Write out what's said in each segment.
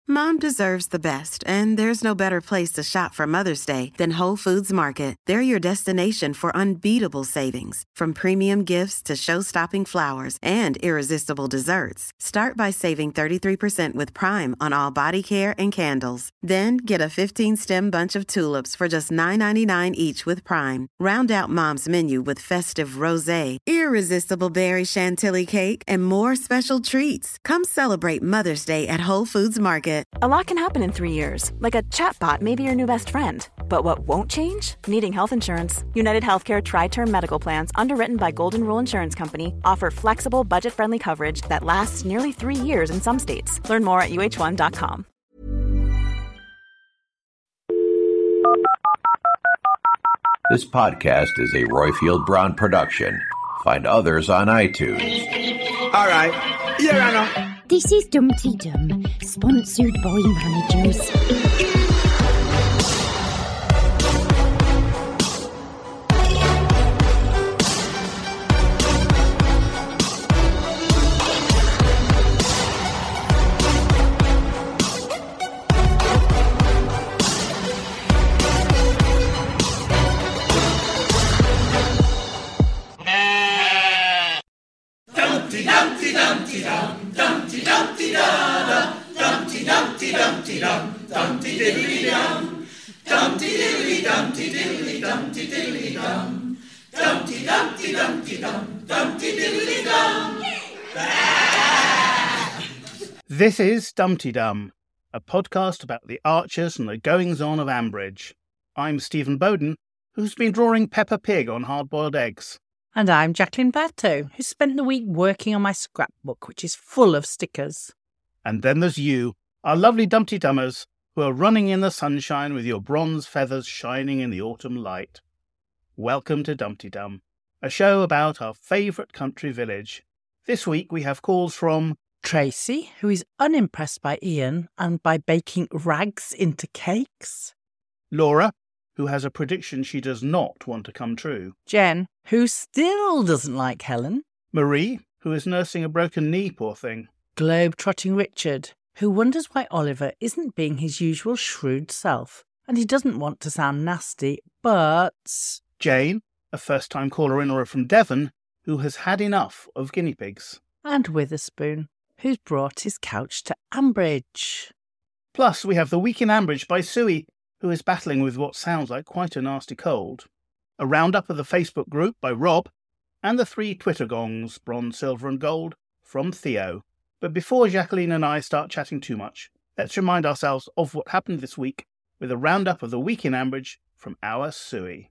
Mom deserves the best, and there's no better place to shop for Mother's Day than Whole Foods Market. They're your destination for unbeatable savings, from premium gifts to show-stopping flowers and irresistible desserts. Start by saving 33% with Prime on all body care and candles. Then get a 15-stem bunch of tulips for just $9.99 each with Prime. Round out Mom's menu with festive rosé, irresistible berry chantilly cake, and more special treats. Come celebrate Mother's Day at Whole Foods Market. A lot can happen in 3 years, like a chatbot may be your new best friend. But what won't change? Needing health insurance. United Healthcare Tri-Term Medical Plans, underwritten by Golden Rule Insurance Company, offer flexible, budget-friendly coverage that lasts nearly 3 years in some states. Learn more at uh1.com. This podcast is a Royfield Brown production. Find others on iTunes. All right, Your Honor. This is Dumpty Dum, sponsored by managers. This is Dumpty Dum, a podcast about the archers and the goings-on of Ambridge. I'm Stephen Bowden, who's been drawing Peppa Pig on hard-boiled eggs. And I'm Jacqueline Berto, who spent the week working on my scrapbook, which is full of stickers. And then there's you, our lovely Dumpty Dummers, who are running in the sunshine with your bronze feathers shining in the autumn light. Welcome to Dumpty Dum, a show about our favourite country village. This week we have calls from Tracy, who is unimpressed by Ian and by baking rags into cakes. Laura, who has a prediction she does not want to come true. Jen, who still doesn't like Helen. Marie, who is nursing a broken knee, poor thing. Globe-trotting Richard, who wonders why Oliver isn't being his usual shrewd self, and he doesn't want to sound nasty, but... Jane, a first-time caller-in from Devon, who has had enough of guinea pigs. And Witherspoon, who's brought his couch to Ambridge. Plus, we have The Week in Ambridge by Suey, who is battling with what sounds like quite a nasty cold. A roundup of the Facebook group by Rob, and the 3 Twitter gongs, bronze, silver and gold, from Theo. But before Jacqueline and I start chatting too much, let's remind ourselves of what happened this week with a roundup of The Week in Ambridge from our Suey.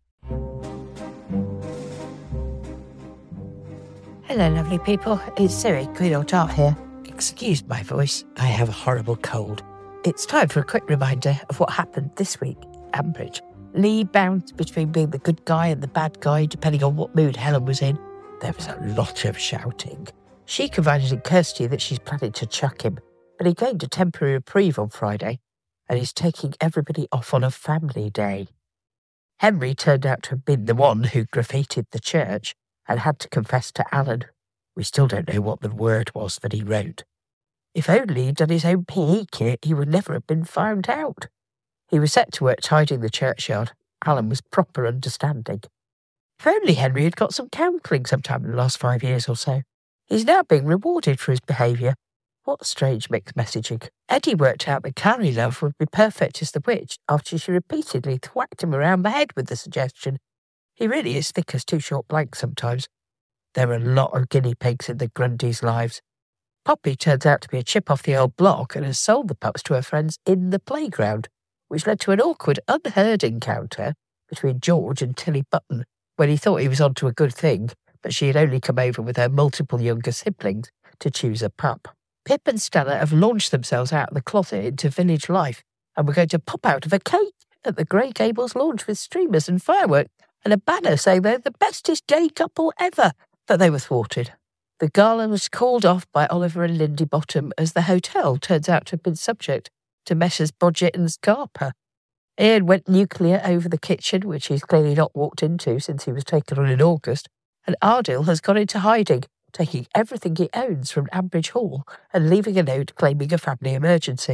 Hello, lovely people. It's Suey, Queen or Tart here. Excuse my voice, I have a horrible cold. It's time for a quick reminder of what happened this week at Ambridge. Lee bounced between being the good guy and the bad guy, depending on what mood Helen was in. There was a lot of shouting. She confided in Kirsty that she's planning to chuck him, but he gained a temporary reprieve on Friday, and he's taking everybody off on a family day. Henry turned out to have been the one who graffitied the church and had to confess to Alan. We still don't know what the word was that he wrote. If only he'd done his own PE kit, he would never have been found out. He was set to work tidying the churchyard. Alan was proper understanding. If only Henry had got some counselling sometime in the last 5 years or so. He's now being rewarded for his behaviour. What strange mixed messaging. Eddie worked out that Carrie Love would be perfect as the witch after she repeatedly thwacked him around the head with the suggestion. He really is thick as 2 short blanks sometimes. There are a lot of guinea pigs in the Grundys' lives. Poppy turns out to be a chip off the old block and has sold the pups to her friends in the playground, which led to an awkward, unheard encounter between George and Tilly Button when he thought he was onto a good thing, but she had only come over with her multiple younger siblings to choose a pup. Pip and Stella have launched themselves out of the closet into village life and were going to pop out of a cake at the Grey Gables launch with streamers and fireworks and a banner saying they're the bestest gay couple ever, but they were thwarted. The gala was called off by Oliver and Lindy Bottom as the hotel turns out to have been subject to Messrs. Bodgett and Scarpa. Ian went nuclear over the kitchen, which he's clearly not walked into since he was taken on in August, and Ardil has gone into hiding, taking everything he owns from Ambridge Hall and leaving a note claiming a family emergency.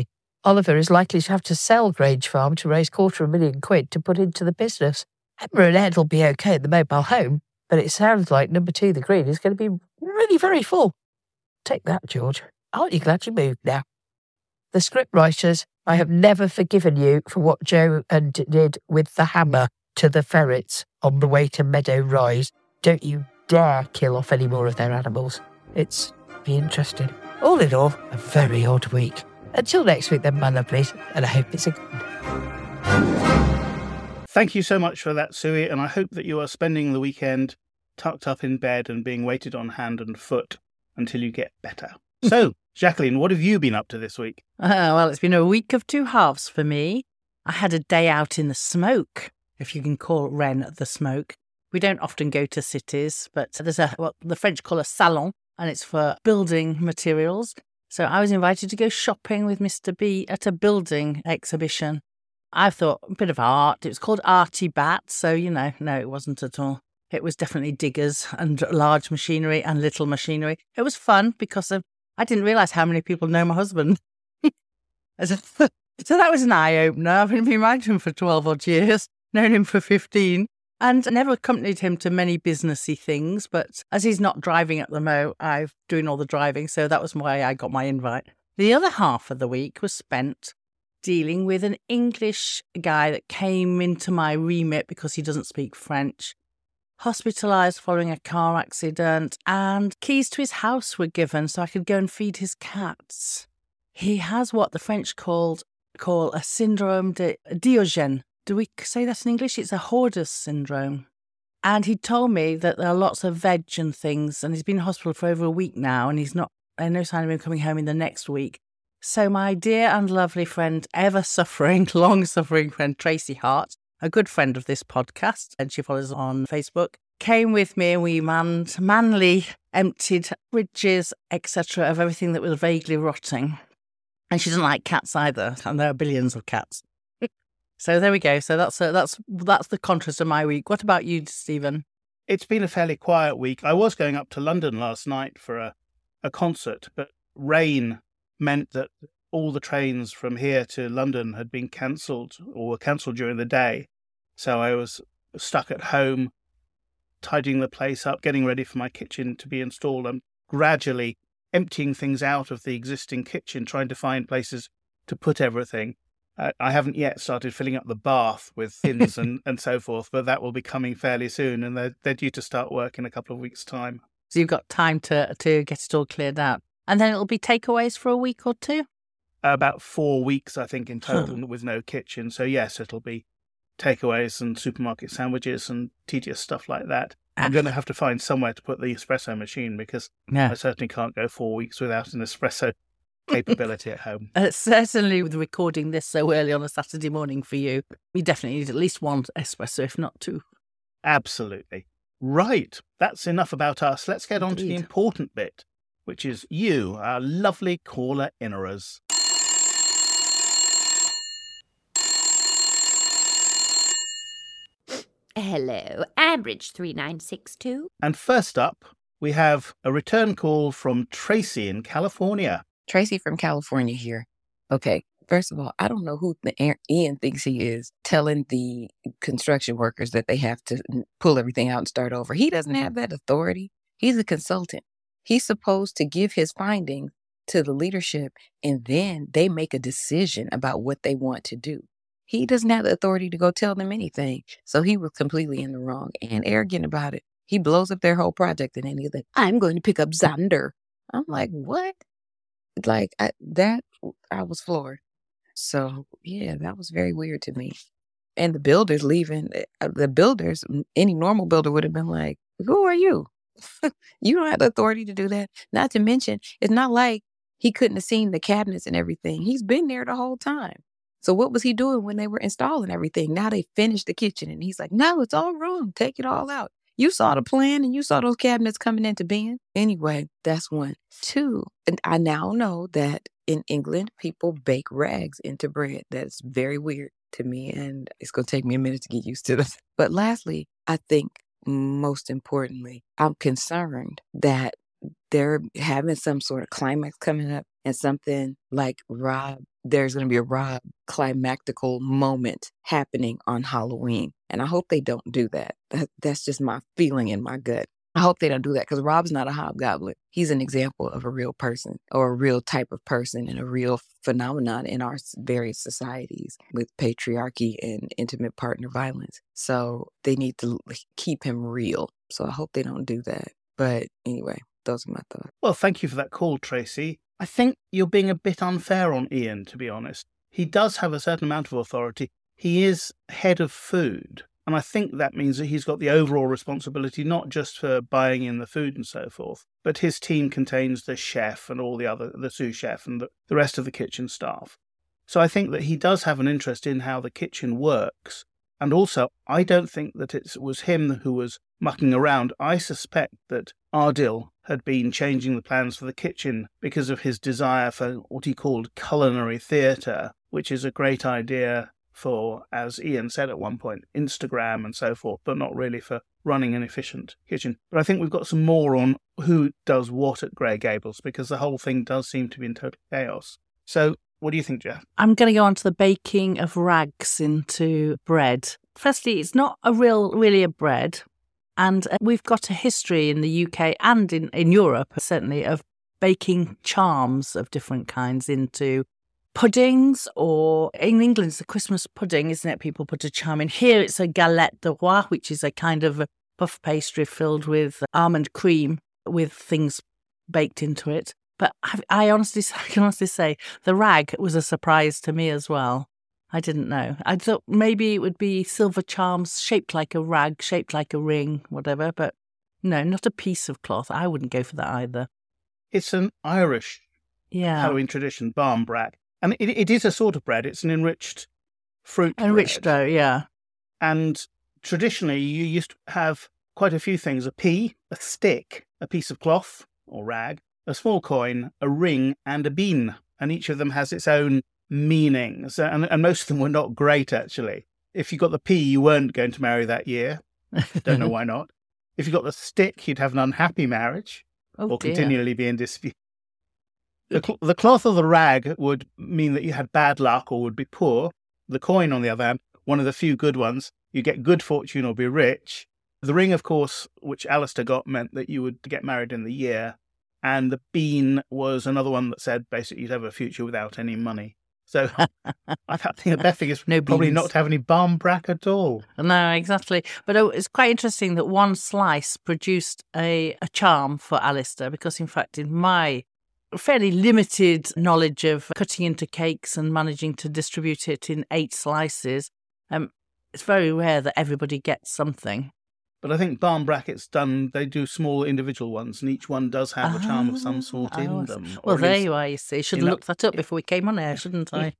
Oliver is likely to have to sell Grange Farm to raise £250,000 to put into the business. Emma and Ed will be okay at the mobile home, but it sounds like number 2, the Green, is going to be really very full. Take that, George. Aren't you glad you moved now? The script writers, I have never forgiven you for what Joe and did with the hammer to the ferrets on the way to Meadow Rise. Don't you dare kill off any more of their animals. It's be interesting. All in all, a very odd week. Until next week then, my lovelies, and I hope it's a good. Thank you so much for that, Suey, and I hope that you are spending the weekend tucked up in bed and being waited on hand and foot until you get better. So, Jacqueline, what have you been up to this week? Well, it's been a week of two halves for me. I had a day out in the smoke, if you can call Rennes the smoke. We don't often go to cities, but there's what the French call a salon, and it's for building materials. So I was invited to go shopping with Mr. B at a building exhibition. I thought, a bit of art. It was called Arty Bat, so, no, it wasn't at all. It was definitely diggers and large machinery and little machinery. It was fun because I didn't realise how many people know my husband. So that was an eye-opener. I've been married to him for 12 odd years, known him for 15, and I never accompanied him to many businessy things, but as he's not driving at the moment, I'm doing all the driving, so that was why I got my invite. The other half of the week was spent dealing with an English guy that came into my remit because he doesn't speak French, hospitalised following a car accident, and keys to his house were given so I could go and feed his cats. He has what the French call a syndrome de Diogen. Do we say that in English? It's a hoarder's syndrome. And he told me that there are lots of veg and things, and he's been in hospital for over a week now, and there's no sign of him coming home in the next week. So my dear and lovely friend, ever-suffering, long-suffering friend, Tracy Hart, a good friend of this podcast, and she follows on Facebook, came with me and we manly emptied fridges, etc., of everything that was vaguely rotting. And she doesn't like cats either, and there are billions of cats. So there we go. So that's the contrast of my week. What about you, Stephen? It's been a fairly quiet week. I was going up to London last night for a concert, but rain meant that all the trains from here to London had been cancelled or were cancelled during the day. So I was stuck at home, tidying the place up, getting ready for my kitchen to be installed. I'm gradually emptying things out of the existing kitchen, trying to find places to put everything. I haven't yet started filling up the bath with tins and so forth, but that will be coming fairly soon, and they're due to start work in a couple of weeks' time. So you've got time to get it all cleared out. And then it'll be takeaways for a week or two? About 4 weeks, I think, in total, with no kitchen. So yes, it'll be takeaways and supermarket sandwiches and tedious stuff like that. I'm going to have to find somewhere to put the espresso machine because I certainly can't go 4 weeks without an espresso capability at home. Certainly with recording this so early on a Saturday morning for you, we definitely need at least one espresso, if not two. Absolutely. Right. That's enough about us. Let's get on to the important bit, which is you, our lovely caller innerers. Hello, Ambridge 3962. And first up, we have a return call from Tracy in California. Tracy from California here. Okay, first of all, I don't know who Ian thinks he is telling the construction workers that they have to pull everything out and start over. He doesn't have that authority. He's a consultant. He's supposed to give his findings to the leadership, and then they make a decision about what they want to do. He doesn't have the authority to go tell them anything. So he was completely in the wrong and arrogant about it. He blows up their whole project, and then he's like, I'm going to pick up Xander. I'm like, what? Like, I was floored. So, yeah, that was very weird to me. And the builders leaving, any normal builder would have been like, who are you? You don't have the authority to do that. Not to mention, it's not like he couldn't have seen the cabinets and everything. He's been there the whole time. So what was he doing when they were installing everything? Now they finished the kitchen, and he's like, no, it's all wrong. Take it all out. You saw the plan, and you saw those cabinets coming into being. Anyway, that's one. Two, and I now know that in England, people bake rags into bread. That's very weird to me, and it's going to take me a minute to get used to this. But lastly, I think most importantly, I'm concerned that they're having some sort of climax coming up and something like there's going to be a Rob climactical moment happening on Halloween. And I hope they don't do that. That's just my feeling in my gut. I hope they don't do that because Rob's not a hobgoblin. He's an example of a real person or a real type of person and a real phenomenon in our various societies with patriarchy and intimate partner violence. So they need to keep him real. So I hope they don't do that. But anyway, those are my thoughts. Well, thank you for that call, Tracy. I think you're being a bit unfair on Ian, to be honest. He does have a certain amount of authority. He is head of food. And I think that means that he's got the overall responsibility, not just for buying in the food and so forth, but his team contains the chef and all the sous chef and the rest of the kitchen staff. So I think that he does have an interest in how the kitchen works. And also, I don't think that it was him who was mucking around. I suspect that Ardil had been changing the plans for the kitchen because of his desire for what he called culinary theatre, which is a great idea for, as Ian said at one point, Instagram and so forth, but not really for running an efficient kitchen. But I think we've got some more on who does what at Grey Gables, because the whole thing does seem to be in total chaos. So what do you think, Jeff? I'm going to go on to the baking of rags into bread. Firstly, it's not really a bread. And we've got a history in the UK and in Europe, certainly, of baking charms of different kinds into puddings, or in England it's a Christmas pudding, isn't it? People put a charm in. Here it's a galette de roi, which is a kind of a puff pastry filled with almond cream with things baked into it. But I can honestly say the rag was a surprise to me as well. I didn't know. I thought maybe it would be silver charms shaped like a rag, shaped like a ring, whatever. But no, not a piece of cloth. I wouldn't go for that either. It's an Irish Halloween tradition, barmbrack. And it is a sort of bread. It's an enriched fruit Enriched bread. dough, yeah. And traditionally, you used to have quite a few things: a pea, a stick, a piece of cloth or rag, a small coin, a ring, and a bean. And each of them has its own meanings. And most of them were not great, actually. If you got the pea, you weren't going to marry that year. Don't know why not. If you got the stick, you'd have an unhappy marriage or continually be in dispute. The cloth or the rag would mean that you had bad luck or would be poor. The coin, on the other hand, one of the few good ones, you get good fortune or be rich. The ring, of course, which Alistair got, meant that you would get married in the year. And the bean was another one that said basically you'd have a future without any money. So I think the best thing is probably not to have any barmbrack at all. No, exactly. But it's quite interesting that one slice produced a charm for Alistair, because in fact in my fairly limited knowledge of cutting into cakes and managing to distribute it in 8 slices, it's very rare that everybody gets something. But I think barmbrackets they do small individual ones, and each one does have a charm of some sort in them. Well, there you are, you see. Should have looked that up before we came on air, shouldn't I?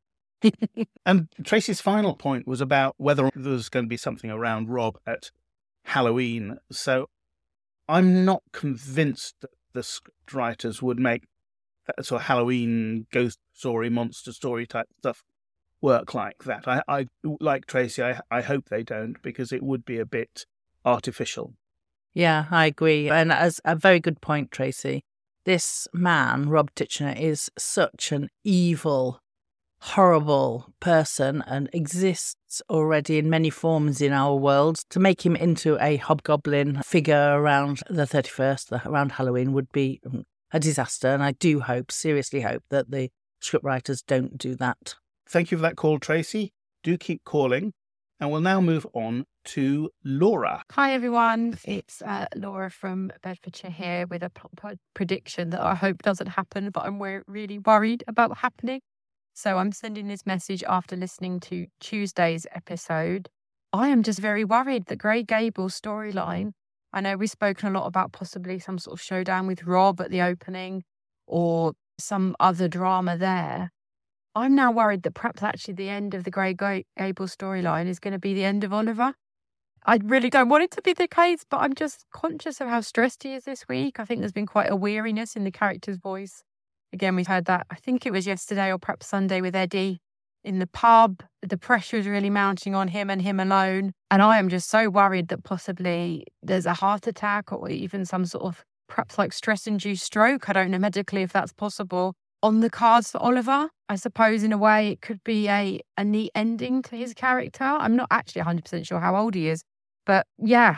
And Tracy's final point was about whether there was going to be something around Rob at Halloween. So I'm not convinced that the scriptwriters would make that sort of Halloween ghost story, monster story type stuff work like that. I like Tracy, I hope they don't, because it would be a bit artificial. Yeah, I agree. And as a very good point, Tracy. This man, Rob Titchener, is such an evil, horrible person and exists already in many forms in our world. To make him into a hobgoblin figure around the 31st, around Halloween, would be a disaster. And I do seriously hope that the scriptwriters don't do that. Thank you for that call, Tracy. Do keep calling. And we'll now move on to Laura. Hi, everyone. It's Laura from Bedfordshire here with a prediction that I hope doesn't happen, but I'm really worried about happening. So I'm sending this message after listening to Tuesday's episode. I am just very worried that Grey Gables storyline, I know we've spoken a lot about possibly some sort of showdown with Rob at the opening or some other drama there. I'm now worried that perhaps actually the end of the Grey Gables storyline is going to be the end of Oliver. I really don't want it to be the case, but I'm just conscious of how stressed he is this week. I think there's been quite a weariness in the character's voice. Again, we've heard that, I think it was yesterday or perhaps Sunday with Eddie in the pub. The pressure is really mounting on him and him alone. And I am just so worried that possibly there's a heart attack or even some sort of perhaps like stress-induced stroke. I don't know medically if that's possible. on the cards for Oliver. I suppose in a way it could be a neat ending to his character. I'm not actually 100% sure how old he is. But yeah,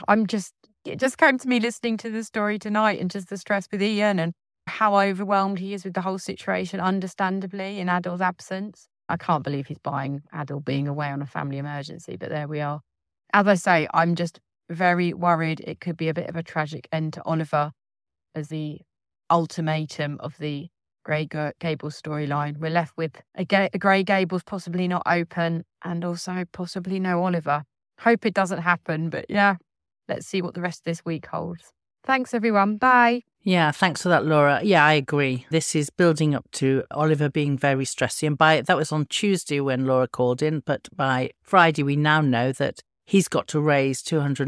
it just came to me listening to the story tonight and just the stress with Ian and how overwhelmed he is with the whole situation, understandably, in Adil's absence. I can't believe he's buying Adil being away on a family emergency, but there we are. As I say, I'm just very worried it could be a bit of a tragic end to Oliver as the ultimatum of the Grey Gables storyline. We're left with a Grey Gables possibly not open and also possibly no Oliver. Hope it doesn't happen, but yeah, let's see what the rest of this week holds. Thanks, everyone. Bye. Yeah, thanks for that, Laura. Yeah, I agree. This is building up to Oliver being very stressy. And that was on Tuesday when Laura called in, but by Friday we now know that he's got to raise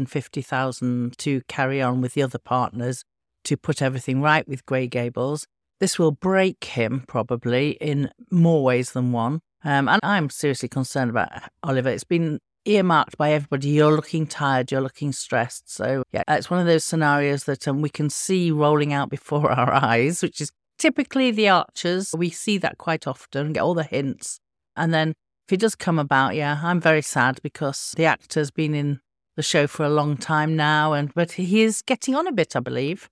$250,000 to carry on with the other partners to put everything right with Grey Gables. This will break him probably in more ways than one. And I'm seriously concerned about Oliver. It's been earmarked by everybody. You're looking tired, you're looking stressed. So yeah, it's one of those scenarios that we can see rolling out before our eyes, which is typically the Archers. We see that quite often, get all the hints. And then if it does come about, yeah, I'm very sad because the actor's been in the show for a long time now, but he is getting on a bit, I believe.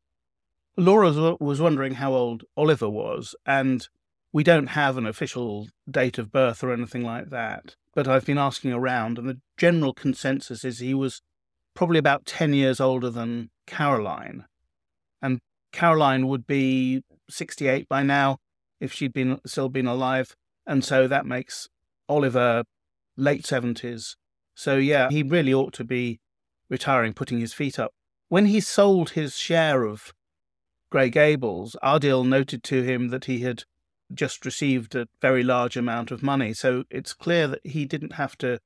Laura was wondering how old Oliver was, and we don't have an official date of birth or anything like that. But I've been asking around, and the general consensus is he was probably about 10 years older than Caroline. And Caroline would be 68 by now if she'd still been alive. And so that makes Oliver late 70s. So yeah, he really ought to be retiring, putting his feet up. When he sold his share of Grey Gables, Adil noted to him that he had just received a very large amount of money. So it's clear that he didn't have to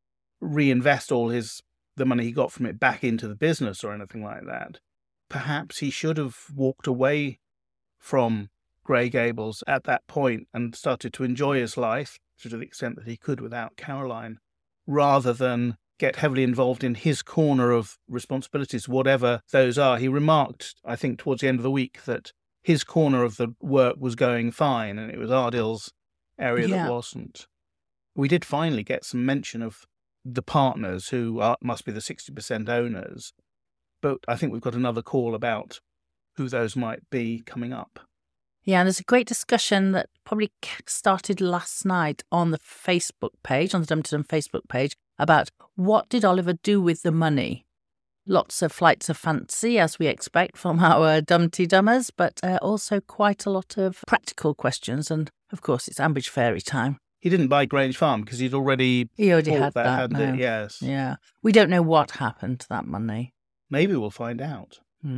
reinvest all the money he got from it back into the business or anything like that. Perhaps he should have walked away from Grey Gables at that point and started to enjoy his life to the extent that he could without Caroline, rather than get heavily involved in his corner of responsibilities, whatever those are. He remarked, I think, towards the end of the week that his corner of the work was going fine and it was Adil's area that wasn't. We did finally get some mention of the partners who must be the 60% owners, but I think we've got another call about who those might be coming up. Yeah, and there's a great discussion that probably started last night on the Facebook page, on the Dum Dum Facebook page, about what did Oliver do with the money. Lots of flights of fancy, as we expect from our Dumpty Dummers, but also quite a lot of practical questions. And, of course, it's Ambridge Fairy time. He didn't buy Grange Farm because he already had that. No. Yes. Yeah. We don't know what happened to that money. Maybe we'll find out.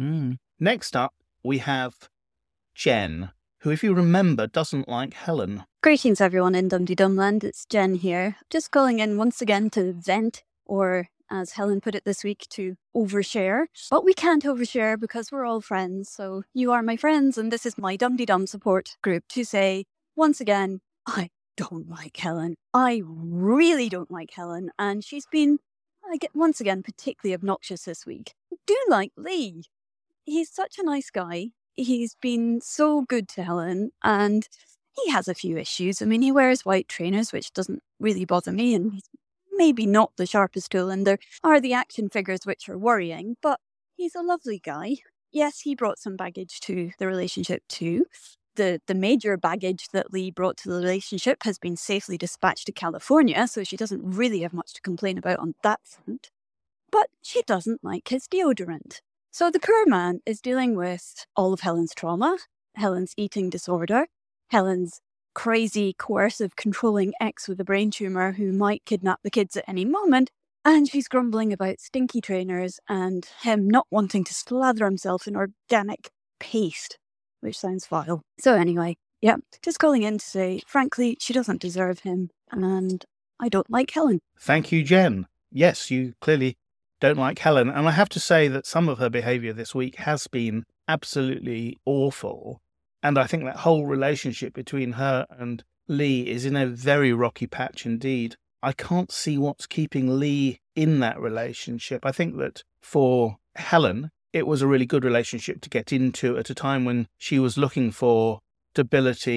Next up, we have Jen, who, if you remember, doesn't like Helen. Greetings, everyone in Dum Dumland. It's Jen here. Just calling in once again to vent, or as Helen put it this week, to overshare. But we can't overshare because we're all friends. So you are my friends, and this is my Dum Dum support group to say, once again, I don't like Helen. I really don't like Helen. And she's been, once again, particularly obnoxious this week. I do like Lee. He's such a nice guy. He's been so good to Helen, and he has a few issues. I mean, he wears white trainers, which doesn't really bother me, and he's maybe not the sharpest tool, and there are the action figures which are worrying, but he's a lovely guy. Yes, he brought some baggage to the relationship too. The major baggage that Lee brought to the relationship has been safely dispatched to California, so she doesn't really have much to complain about on that front. But she doesn't like his deodorant. So the poor man is dealing with all of Helen's trauma, Helen's eating disorder, Helen's crazy, coercive, controlling ex with a brain tumour who might kidnap the kids at any moment, and she's grumbling about stinky trainers and him not wanting to slather himself in organic paste, which sounds vile. So anyway, yeah, just calling in to say, frankly, she doesn't deserve him, and I don't like Helen. Thank you, Jen. Yes, you clearly don't like Helen, and I have to say that some of her behaviour this week has been absolutely awful, and I think that whole relationship between her and Lee is in a very rocky patch indeed. I can't see what's keeping Lee in that relationship. I think that for Helen, it was a really good relationship to get into at a time when she was looking for stability,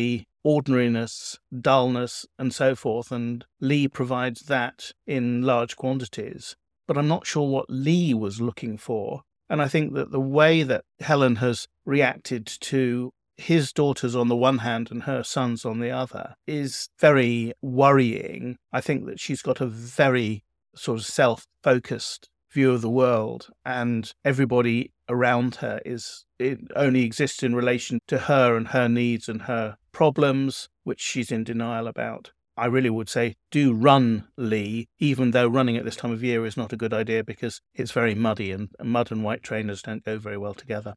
ordinariness, dullness, and so forth, and Lee provides that in large quantities. But I'm not sure what Lee was looking for. And I think that the way that Helen has reacted to his daughters on the one hand and her sons on the other is very worrying. I think that she's got a very sort of self-focused view of the world, and everybody around her it only exists in relation to her and her needs and her problems, which she's in denial about. I really would say do run, Lee, even though running at this time of year is not a good idea because it's very muddy and mud and white trainers don't go very well together.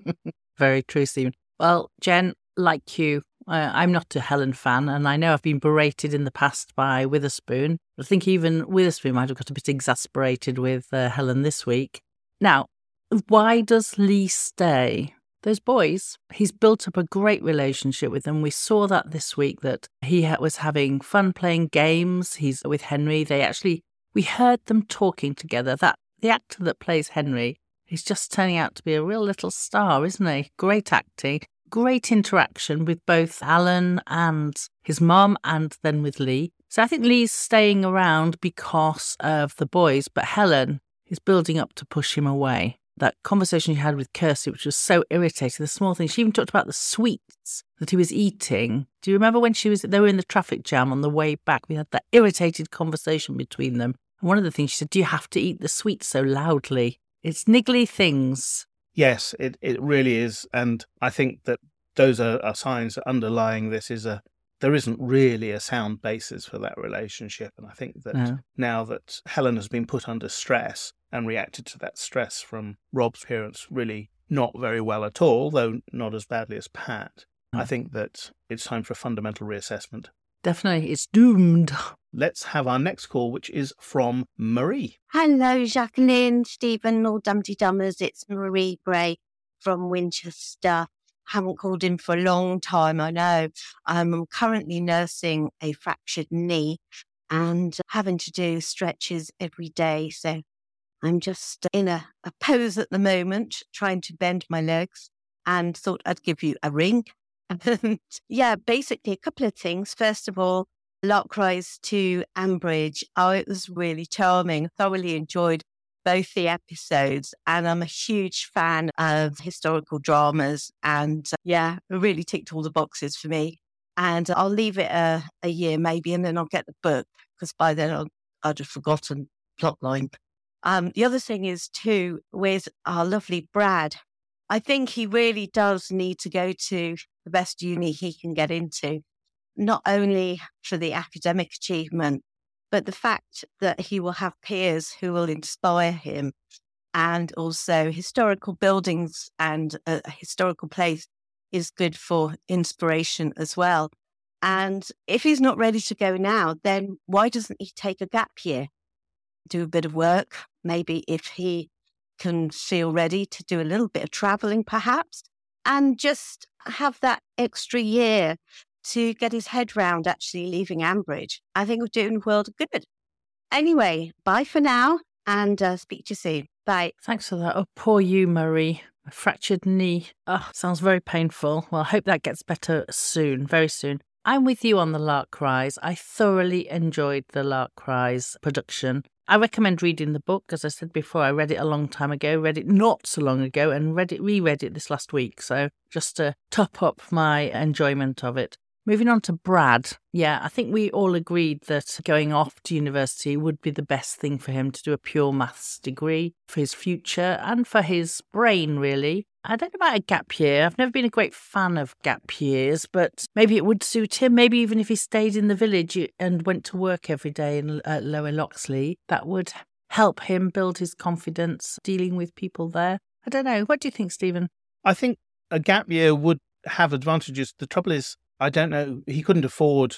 Very true, Stephen. Well, Jen, like you, I'm not a Helen fan, and I know I've been berated in the past by Witherspoon. I think even Witherspoon might have got a bit exasperated with Helen this week. Now, why does Lee stay? Those boys, he's built up a great relationship with them. We saw that this week, that he was having fun playing games. He's with Henry. We heard them talking together. That the actor that plays Henry, he's just turning out to be a real little star, isn't he? Great acting, great interaction with both Alan and his mum, and then with Lee. So I think Lee's staying around because of the boys, but Helen is building up to push him away. That conversation you had with Kirsty, which was so irritating, the small things. She even talked about the sweets that he was eating. Do you remember when they were in the traffic jam on the way back? We had that irritated conversation between them. And one of the things she said, do you have to eat the sweets so loudly? It's niggly things. Yes, it really is. And I think that those are signs that underlying this there isn't really a sound basis for that relationship. And I think that now that Helen has been put under stress and reacted to that stress from Rob's parents really not very well at all, though not as badly as Pat, I think that it's time for a fundamental reassessment. Definitely, it's doomed. Let's have our next call, which is from Marie. Hello, Jacqueline, Stephen, all Dumpty Dummers. It's Marie Gray from Winchester. Haven't called in for a long time, I know. I'm currently nursing a fractured knee and having to do stretches every day. So I'm just in a pose at the moment, trying to bend my legs, and thought I'd give you a ring. And basically a couple of things. First of all, Lark Rise to Ambridge. Oh, it was really charming. Thoroughly enjoyed both the episodes, and I'm a huge fan of historical dramas, and it really ticked all the boxes for me. And I'll leave it a year maybe, and then I'll get the book, because by then I'd have forgotten plotline. The other thing is too, with our lovely Brad, I think he really does need to go to the best uni he can get into, not only for the academic achievement, but the fact that he will have peers who will inspire him, and also historical buildings and a historical place is good for inspiration as well. And if he's not ready to go now, then why doesn't he take a gap year, do a bit of work, maybe if he can feel ready to do a little bit of traveling perhaps, and just have that extra year to get his head round actually leaving Ambridge. I think we're doing the world good. Anyway, bye for now, and speak to you soon. Bye. Thanks for that. Oh, poor you, Marie. A fractured knee. Oh, sounds very painful. Well, I hope that gets better soon, very soon. I'm with you on the Lark Rise. I thoroughly enjoyed the Lark Rise production. I recommend reading the book. As I said before, I read it a long time ago, read it not so long ago, and reread it this last week. So just to top up my enjoyment of it. Moving on to Brad. Yeah, I think we all agreed that going off to university would be the best thing for him, to do a pure maths degree for his future and for his brain, really. I don't know about a gap year. I've never been a great fan of gap years, but maybe it would suit him. Maybe even if he stayed in the village and went to work every day at Lower Loxley, that would help him build his confidence dealing with people there. I don't know. What do you think, Stephen? I think a gap year would have advantages. The trouble is, I don't know, he couldn't afford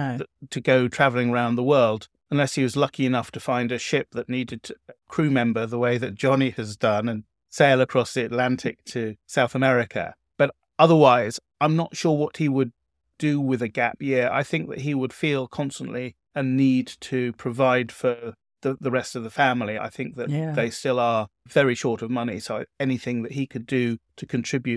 to go travelling around the world unless he was lucky enough to find a ship that needed a crew member the way that Johnny has done and sail across the Atlantic to South America. But otherwise, I'm not sure what he would do with a gap year. I think that he would feel constantly a need to provide for the rest of the family. I think that they still are very short of money, so anything that he could do to contribute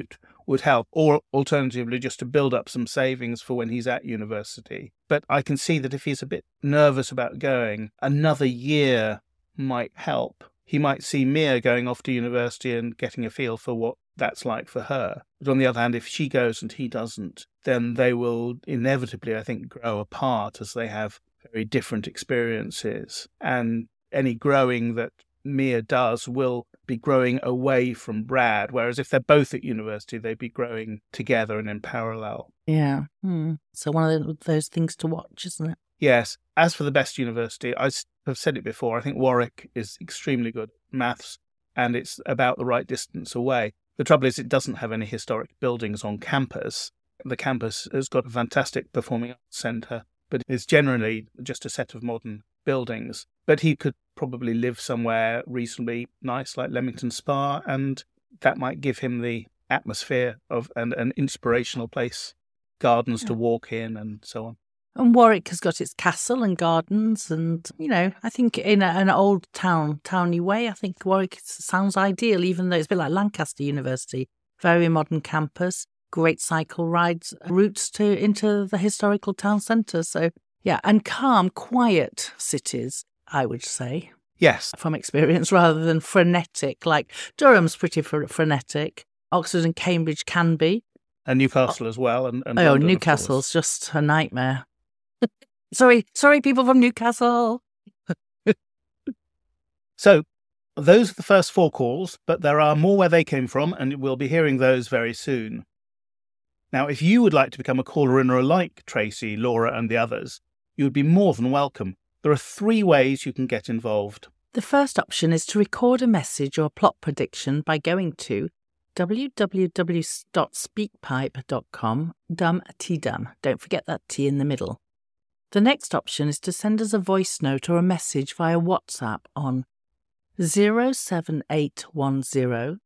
would help, or alternatively just to build up some savings for when he's at university. But I can see that if he's a bit nervous about going, another year might help. He might see Mia going off to university and getting a feel for what that's like for her. But on the other hand, if she goes and he doesn't, then they will inevitably, I think, grow apart as they have very different experiences. And any growing that Mia does will be growing away from Brad, whereas if they're both at university, they'd be growing together and in parallel. Yeah. So one of those things to watch, isn't it? Yes. As for the best university, I have said it before, I think Warwick is extremely good at maths, and it's about the right distance away. The trouble is it doesn't have any historic buildings on campus. The campus has got a fantastic performing arts centre, but it's generally just a set of modern buildings. But he could probably live somewhere reasonably nice like Leamington Spa, and that might give him the atmosphere of an inspirational place, gardens to walk in and so on. And Warwick has got its castle and gardens and, I think in an old towny way, I think Warwick sounds ideal, even though it's a bit like Lancaster University. Very modern campus, great cycle rides, routes into the historical town centre. So, yeah, and calm, quiet cities, I would say. Yes. From experience, rather than frenetic. Like Durham's pretty frenetic. Oxford and Cambridge can be. And Newcastle as well. And London, Newcastle's just a nightmare. Sorry, people from Newcastle. So, those are the first 4 calls, but there are more where they came from, and we'll be hearing those very soon. Now, if you would like to become a caller-inner like Tracy, Laura and the others, you would be more than welcome. There are 3 ways you can get involved. The first option is to record a message or plot prediction by going to www.speakpipe.com, dum-t-dum. Don't forget that T in the middle. The next option is to send us a voice note or a message via WhatsApp on 07810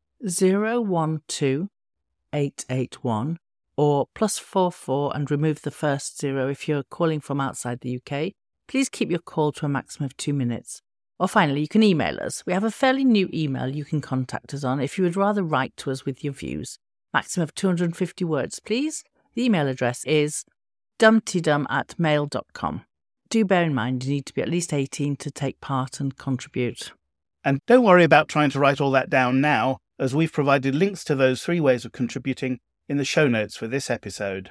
012 881 or +44 and remove the first 0 if you're calling from outside the UK. Please keep your call to a maximum of 2 minutes. Or finally, you can email us. We have a fairly new email you can contact us on if you would rather write to us with your views. Maximum of 250 words, please. The email address is dumtydum@mail.com. Do bear in mind you need to be at least 18 to take part and contribute. And don't worry about trying to write all that down now, as we've provided links to those 3 ways of contributing in the show notes for this episode.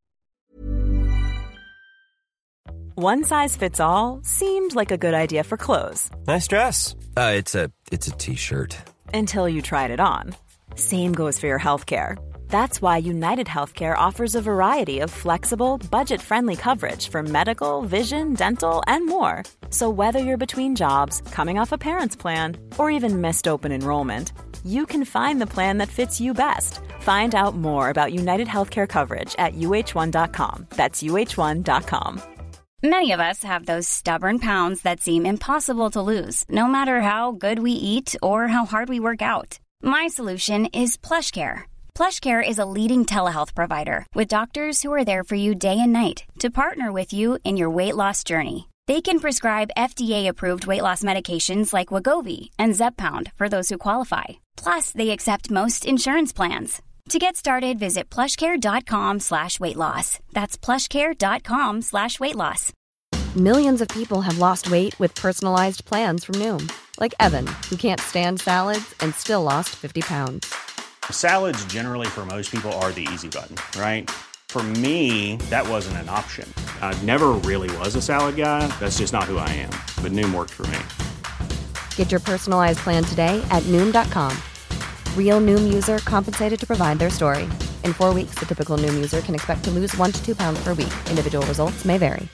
One size fits all seemed like a good idea for clothes. Nice dress. It's a t-shirt. Until you tried it on. Same goes for your healthcare. That's why United Healthcare offers a variety of flexible, budget-friendly coverage for medical, vision, dental, and more. So whether you're between jobs, coming off a parent's plan, or even missed open enrollment, you can find the plan that fits you best. Find out more about United Healthcare coverage at uh1.com. That's uh1.com. Many of us have those stubborn pounds that seem impossible to lose, no matter how good we eat or how hard we work out. My solution is PlushCare. PlushCare is a leading telehealth provider with doctors who are there for you day and night to partner with you in your weight loss journey. They can prescribe FDA-approved weight loss medications like Wegovy and Zepbound for those who qualify. Plus, they accept most insurance plans. To get started, visit plushcare.com/weightloss. That's plushcare.com/weightloss. Millions of people have lost weight with personalized plans from Noom. Like Evan, who can't stand salads and still lost 50 pounds. Salads generally for most people are the easy button, right? For me, that wasn't an option. I never really was a salad guy. That's just not who I am. But Noom worked for me. Get your personalized plan today at Noom.com. Real Noom user compensated to provide their story. In 4 weeks, the typical Noom user can expect to lose 1 to 2 pounds per week. Individual results may vary.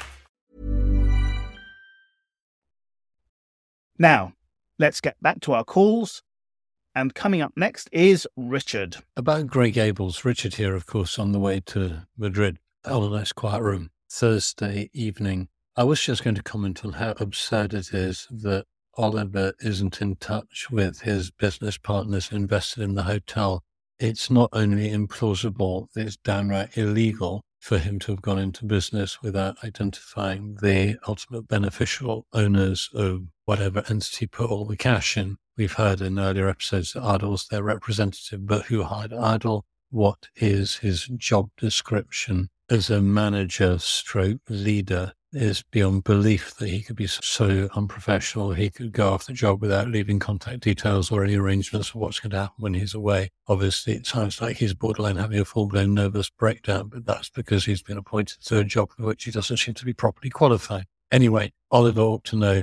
Now, let's get back to our calls. And coming up next is Richard. About Grey Gables, Richard here, of course, on the way to Madrid. Holidays Quiet Room, Thursday evening. I was just going to comment on how absurd it is that Oliver isn't in touch with his business partners invested in the hotel. It's not only implausible, it's downright illegal for him to have gone into business without identifying the ultimate beneficial owners of whatever entity put all the cash in. We've heard in earlier episodes that Ardle's their representative, but who hired Ardle? what is his job description as a manager stroke leader is beyond belief that he could be so unprofessional. He could go off the job without leaving contact details or any arrangements for what's going to happen when he's away. Obviously, it sounds like he's borderline having a full-blown nervous breakdown, but that's because he's been appointed to a job for which he doesn't seem to be properly qualified. Anyway, Oliver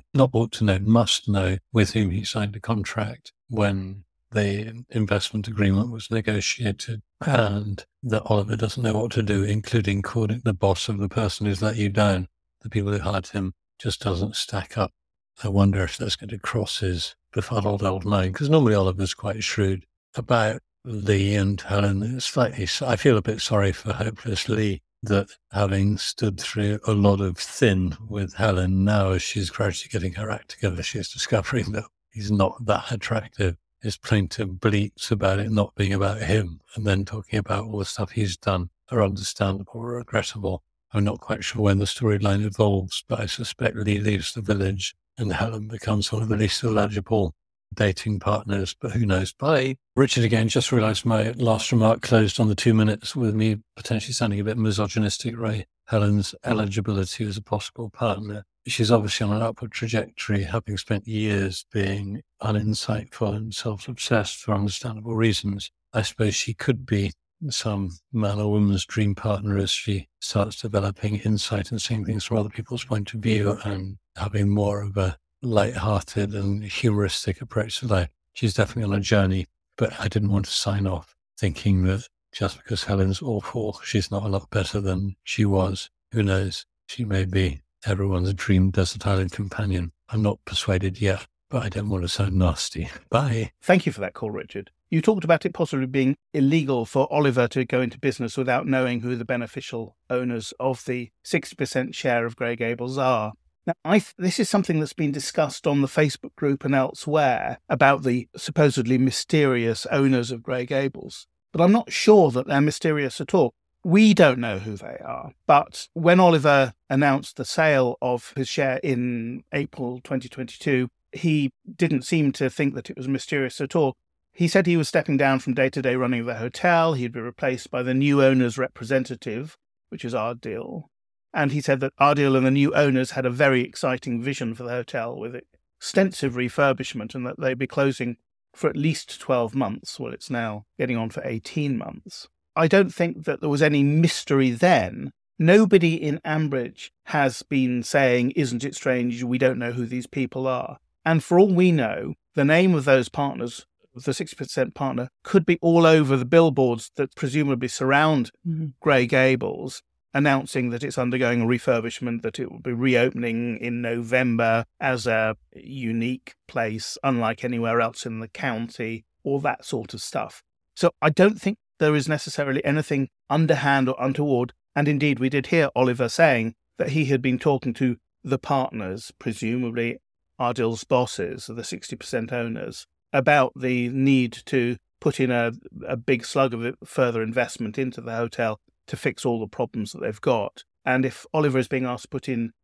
must know with whom he signed a contract when the investment agreement was negotiated, and that Oliver doesn't know what to do, including calling the boss of the person who's let you down. The people who hired him just doesn't stack up. I wonder if that's going to cross his befuddled old mind, because normally Oliver's quite shrewd. About Lee and Helen, I feel a bit sorry for hopeless Lee, that having stood through a lot of thin with Helen, now as she's gradually getting her act together, she's discovering that he's not that attractive. His plaintive bleats about it not being about him, and then talking about all the stuff he's done are understandable or regrettable. I'm not quite sure when the storyline evolves, but I suspect Lee leaves the village and Helen becomes one of the least illegible dating partners, but who knows. Bye. Richard again, just realised my last remark closed on the 2 minutes with me potentially sounding a bit misogynistic, Ray. Helen's eligibility as a possible partner. She's obviously on an upward trajectory, having spent years being uninsightful and self-obsessed for understandable reasons. I suppose she could be some man or woman's dream partner as she starts developing insight and seeing things from other people's point of view and having more of a light-hearted and humoristic approach to life. She's definitely on a journey, but I didn't want to sign off thinking that just because Helen's awful, she's not a lot better than she was. Who knows? She may be everyone's dream desert island companion. I'm not persuaded yet, but I don't want to sound nasty. Bye. Thank you for that call, Richard. You talked about it possibly being illegal for Oliver to go into business without knowing who the beneficial owners of the 60% share of Grey Gables are. Now, this is something that's been discussed on the Facebook group and elsewhere about the supposedly mysterious owners of Grey Gables, but I'm not sure that they're mysterious at all. We don't know who they are, but when Oliver announced the sale of his share in April 2022, he didn't seem to think that it was mysterious at all. He said he was stepping down from day-to-day running of the hotel. He'd be replaced by the new owner's representative, which is Ardil. And he said that Ardil and the new owners had a very exciting vision for the hotel with extensive refurbishment and that they'd be closing for at least 12 months. Well, it's now getting on for 18 months. I don't think that there was any mystery then. Nobody in Ambridge has been saying, isn't it strange, we don't know who these people are. And for all we know, the name of those partners, the 60% partner, could be all over the billboards that presumably surround Grey Gables, announcing that it's undergoing a refurbishment, that it will be reopening in November as a unique place, unlike anywhere else in the county, all that sort of stuff. So I don't think there is necessarily anything underhand or untoward. And indeed, we did hear Oliver saying that he had been talking to the partners, presumably Ardil's bosses, the 60% owners, about the need to put in a big slug of further investment into the hotel to fix all the problems that they've got. And if Oliver is being asked to put in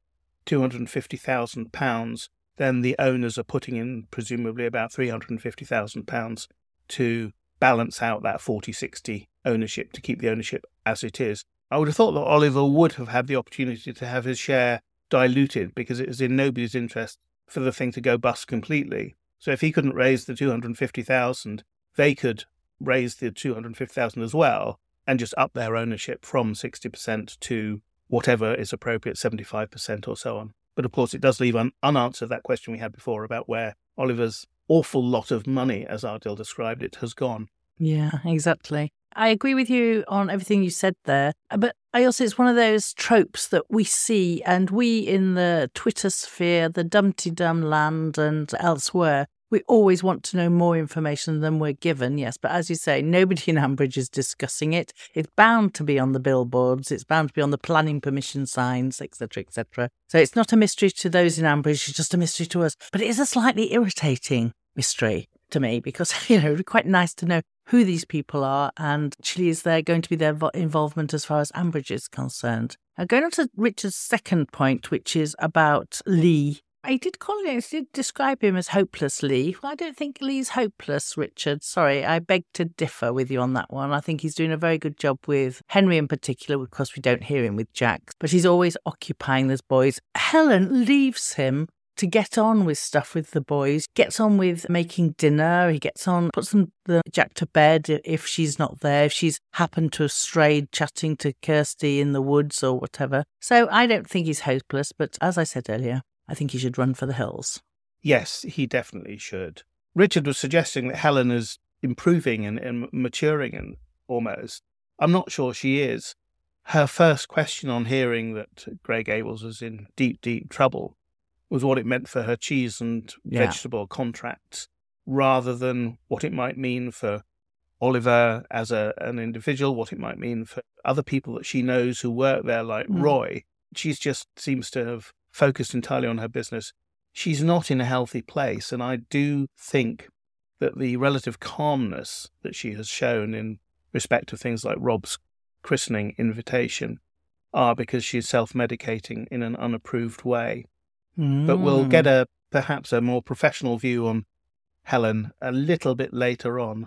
£250,000, then the owners are putting in presumably about £350,000 to balance out that 40-60 ownership, to keep the ownership as it is. I would have thought that Oliver would have had the opportunity to have his share diluted because it is in nobody's interest for the thing to go bust completely. So if he couldn't raise the 250,000, they could raise the 250,000 as well and just up their ownership from 60% to whatever is appropriate, 75% or so on. But of course, it does leave unanswered that question we had before about where Oliver's awful lot of money, as Ardil described it, has gone. Yeah, exactly. I agree with you on everything you said there, but I also, it's one of those tropes that we see, and we in the Twitter sphere, the Dumpty-Dum land and elsewhere, we always want to know more information than we're given, yes. But as you say, nobody in Ambridge is discussing it. It's bound to be on the billboards. It's bound to be on the planning permission signs, etc., etc. So it's not a mystery to those in Ambridge. It's just a mystery to us. But it is a slightly irritating mystery to me because, it's quite nice to know who these people are and actually is there going to be their involvement as far as Ambridge is concerned. Now, going on to Richard's second point, which is about Lee He did describe him as hopeless, Lee. Well, I don't think Lee's hopeless, Richard. Sorry, I beg to differ with you on that one. I think he's doing a very good job with Henry in particular. Of course, we don't hear him with Jack, but he's always occupying those boys. Helen leaves him to get on with stuff with the boys, gets on with making dinner. He gets on, puts Jack to bed if she's not there, if she's happened to have strayed chatting to Kirsty in the woods or whatever. So I don't think he's hopeless, but as I said earlier, I think he should run for the hills. Yes, he definitely should. Richard was suggesting that Helen is improving and maturing, and almost. I'm not sure she is. Her first question on hearing that Grey Gables was in deep, deep trouble was what it meant for her cheese and vegetable contracts, rather than what it might mean for Oliver as an individual, what it might mean for other people that she knows who work there, like Roy. She just seems to have focused entirely on her business. She's not in a healthy place, and I do think that the relative calmness that she has shown in respect of things like Rob's christening invitation are because she's self-medicating in an unapproved way. But we'll get perhaps a more professional view on Helen a little bit later on.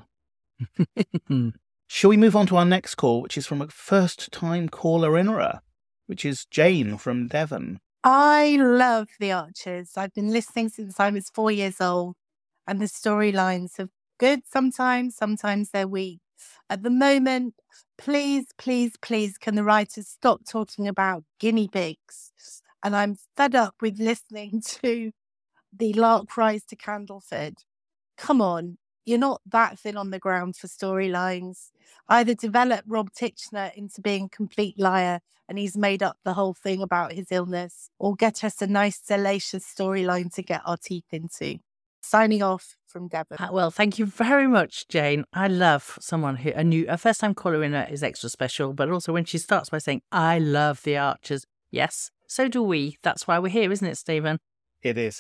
Shall we move on to our next call, which is from a first-time caller-innerer, which is Jane from Devon. I love The Archers. I've been listening since I was 4 years old, and the storylines are good sometimes they're weak. At the moment, please, can the writers stop talking about guinea pigs? And I'm fed up with listening to The Lark Rise to Candleford. Come on, you're not that thin on the ground for storylines. Either develop Rob Titchener into being a complete liar and he's made up the whole thing about his illness, or get us a nice salacious storyline to get our teeth into. Signing off from Devon. Well, thank you very much, Jane. I love someone who, a first-time caller in is extra special, but also when she starts by saying, I love The Archers. Yes, so do we. That's why we're here, isn't it, Stephen? It is.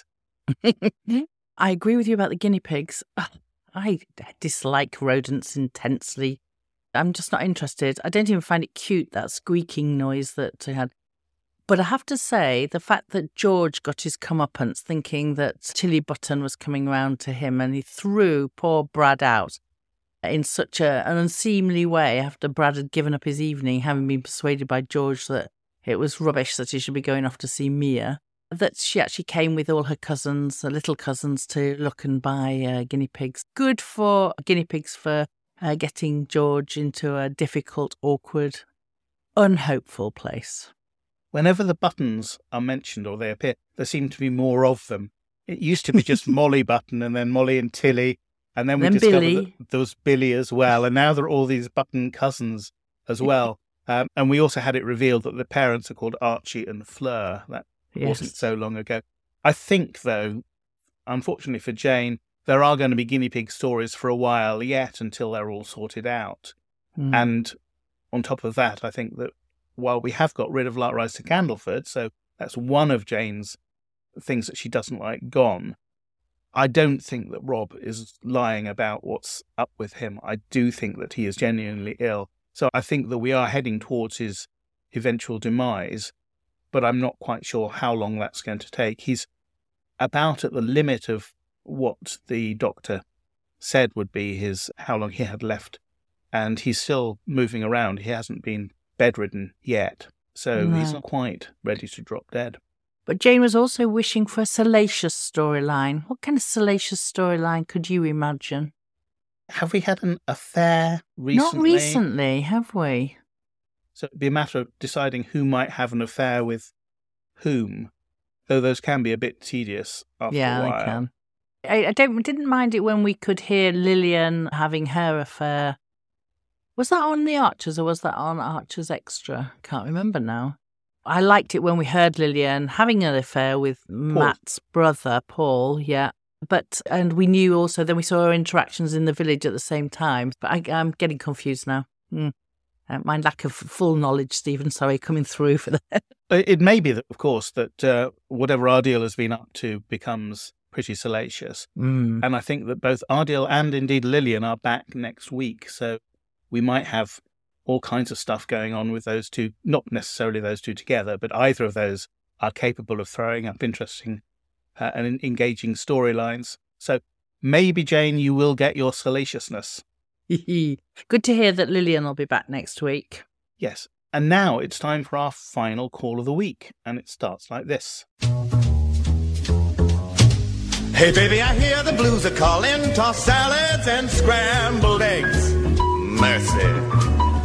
I agree with you about the guinea pigs. I dislike rodents intensely. I'm just not interested. I don't even find it cute, that squeaking noise that he had. But I have to say, the fact that George got his comeuppance thinking that Tilly Button was coming round to him and he threw poor Brad out in such an unseemly way after Brad had given up his evening, having been persuaded by George that it was rubbish that he should be going off to see Mia, that she actually came with all her cousins, her little cousins, to look and buy guinea pigs. Good for guinea pigs for getting George into a difficult, awkward, unhopeful place. Whenever the Buttons are mentioned or they appear, there seem to be more of them. It used to be just Molly Button and then Molly and Tilly, and then we discovered that there was Billy as well, and now there are all these Button cousins as well. And we also had it revealed that the parents are called Archie and Fleur. That wasn't so long ago. I think, though, unfortunately for Jane, there are going to be guinea pig stories for a while yet until they're all sorted out. And on top of that, I think that while we have got rid of Lark Rise to Candleford, so that's one of Jane's things that she doesn't like gone, I don't think that Rob is lying about what's up with him. I do think that he is genuinely ill. So I think that we are heading towards his eventual demise, but I'm not quite sure how long that's going to take. He's about at the limit of what the doctor said would be how long he had left, and he's still moving around. He hasn't been bedridden yet, so he's not quite ready to drop dead. But Jane was also wishing for a salacious storyline. What kind of salacious storyline could you imagine? Have we had an affair recently? Not recently, have we? So it'd be a matter of deciding who might have an affair with whom, though those can be a bit tedious after a while. Yeah, they can. I didn't mind it when we could hear Lillian having her affair. Was that on The Archers or was that on Archers Extra? Can't remember now. I liked it when we heard Lillian having an affair with Matt's brother, Paul, yeah. And we knew also, then we saw her interactions in the village at the same time. But I'm getting confused now. My lack of full knowledge, Stephen, sorry, coming through for that. It may be that, of course, that whatever Ardeel has been up to becomes pretty salacious. And I think that both Ardeel and indeed Lillian are back next week. So we might have all kinds of stuff going on with those two, not necessarily those two together, but either of those are capable of throwing up interesting and engaging storylines. So maybe, Jane, you will get your salaciousness. Good to hear that Lillian will be back next week. Yes. And now it's time for our final call of the week. And it starts like this. Hey, baby, I hear the blues are calling. Toss salads and scrambled eggs. Mercy.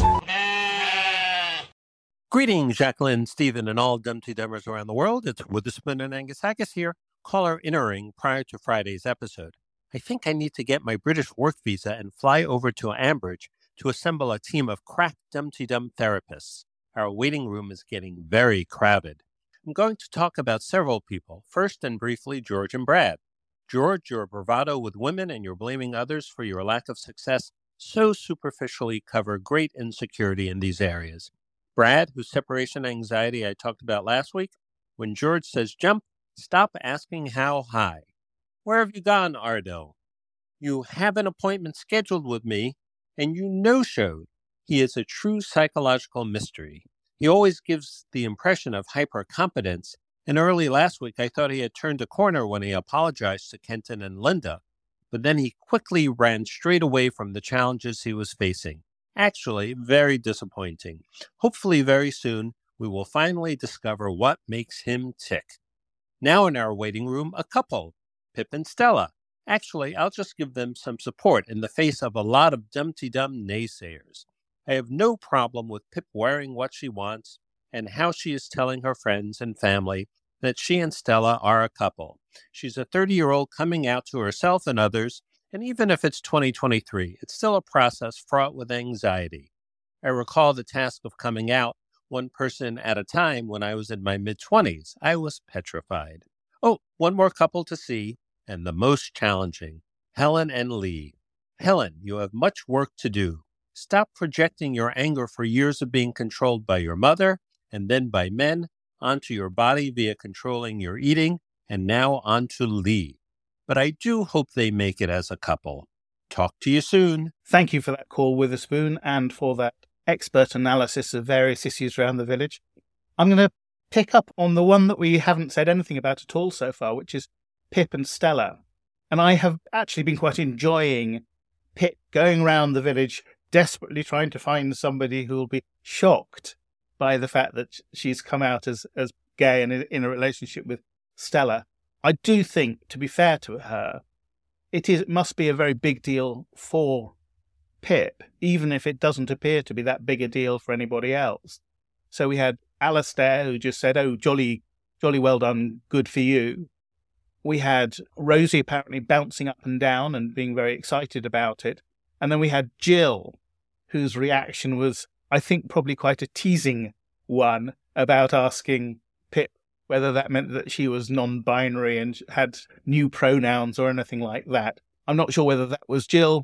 Greetings, Jacqueline, Stephen, and all Dumpty Dummers around the world. It's Witherspoon and Angus Haggis here. Caller entering prior to Friday's episode. I think I need to get my British work visa and fly over to Ambridge to assemble a team of crack Dumpty Dum therapists. Our waiting room is getting very crowded. I'm going to talk about several people. First and briefly, George and Brad. George, your bravado with women and your blaming others for your lack of success so superficially cover great insecurity in these areas. Brad, whose separation anxiety I talked about last week, when George says jump, stop asking how high. Where have you gone, Ardo? You have an appointment scheduled with me, and you no-showed. He is a true psychological mystery. He always gives the impression of hyper-competence, and early last week I thought he had turned a corner when he apologized to Kenton and Linda, but then he quickly ran straight away from the challenges he was facing. Actually, very disappointing. Hopefully very soon, we will finally discover what makes him tick. Now in our waiting room, a couple, Pip and Stella. Actually, I'll just give them some support in the face of a lot of Dumpty Dum naysayers. I have no problem with Pip wearing what she wants and how she is telling her friends and family that she and Stella are a couple. She's a 30-year-old coming out to herself and others, and even if it's 2023, it's still a process fraught with anxiety. I recall the task of coming out one person at a time when I was in my mid-20s. I was petrified. Oh, one more couple to see, and the most challenging, Helen and Lee. Helen, you have much work to do. Stop projecting your anger for years of being controlled by your mother and then by men onto your body via controlling your eating and now onto Lee. But I do hope they make it as a couple. Talk to you soon. Thank you for that call, Witherspoon, and for that expert analysis of various issues around the village. I'm going to pick up on the one that we haven't said anything about at all so far, which is Pip and Stella. And I have actually been quite enjoying Pip going around the village desperately trying to find somebody who will be shocked by the fact that she's come out as gay and in a relationship with Stella. I do think, to be fair to her, it must be a very big deal for Pip, even if it doesn't appear to be that big a deal for anybody else. So we had Alastair, who just said, oh, jolly well done, good for you. We had Rosie apparently bouncing up and down and being very excited about it. And then we had Jill, whose reaction was, I think, probably quite a teasing one about asking Pip whether that meant that she was non-binary and had new pronouns or anything like that. I'm not sure whether that was Jill,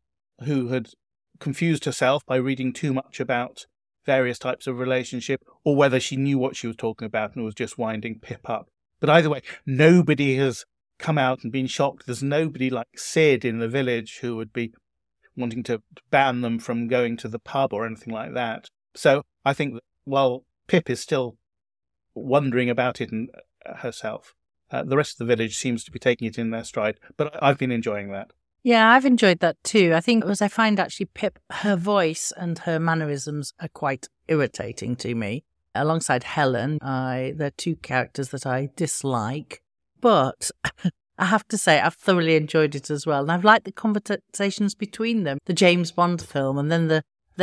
who had confused herself by reading too much about various types of relationship, or whether she knew what she was talking about and was just winding Pip up. But either way, nobody has come out and been shocked. There's nobody like Sid in the village who would be wanting to ban them from going to the pub or anything like that. So I think that while Pip is still wondering about it and herself, the rest of the village seems to be taking it in their stride. But I've been enjoying that. Yeah, I've enjoyed that too. I think I find actually Pip, her voice and her mannerisms are quite irritating to me. Alongside Helen, they're two characters that I dislike. But I have to say, I've thoroughly enjoyed it as well. And I've liked the conversations between them. The James Bond film and then